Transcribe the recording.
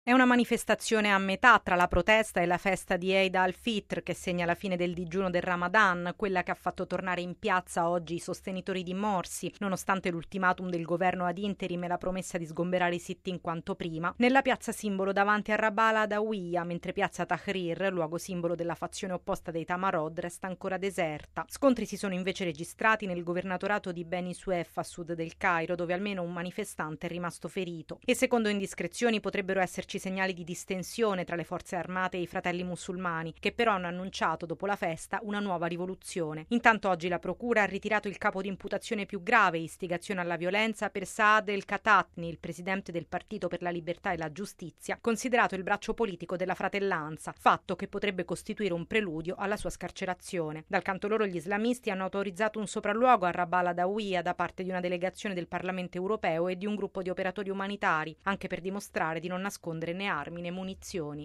È una manifestazione a metà tra la protesta e la festa di Eid al-Fitr che segna la fine del digiuno del Ramadan, quella che ha fatto tornare in piazza oggi i sostenitori di Morsi, nonostante l'ultimatum del governo ad interim e la promessa di sgomberare i sit-in quanto prima, nella piazza simbolo davanti a Rabaa al-Adawiya, mentre piazza Tahrir, luogo simbolo della fazione opposta dei Tamarod, resta ancora deserta. Scontri si sono invece registrati nel governatorato di Beni Suef a sud del Cairo, dove almeno un manifestante è rimasto ferito. E secondo indiscrezioni potrebbero esserci segnali di distensione tra le forze armate e i fratelli musulmani, che però hanno annunciato dopo la festa una nuova rivoluzione. Intanto oggi la procura ha ritirato il capo di imputazione più grave, istigazione alla violenza, per Saad el-Khattatni, il presidente del Partito per la Libertà e la Giustizia, considerato il braccio politico della Fratellanza, fatto che potrebbe costituire un preludio alla sua scarcerazione. Dal canto loro gli islamisti hanno autorizzato un sopralluogo a Rabaa al-Adawiya da parte di una delegazione del Parlamento europeo e di un gruppo di operatori umanitari, anche per dimostrare di non nascondere né armi né munizioni.